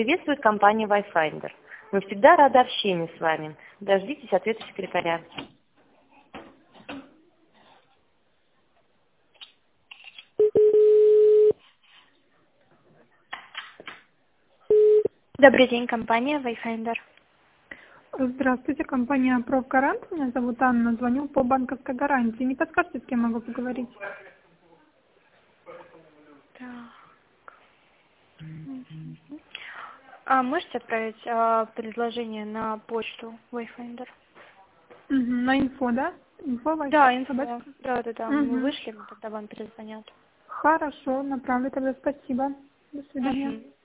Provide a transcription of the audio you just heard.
Приветствует компания Wayfinder. Мы всегда рады общению с вами. Дождитесь ответа секретаря. Добрый день, компания Wayfinder. Здравствуйте, компания «Профгарант». Меня зовут Анна. Звоню по банковской гарантии. Не подскажете, с кем могу поговорить? Так. А можете отправить предложение на почту Wayfinder? На инфо, да? Инфо, Да, Wayfinder, инфо. собачка? Да. Мы вышли, тогда вам перезвонят. Хорошо, направлю тогда. Спасибо. До свидания. Мгм.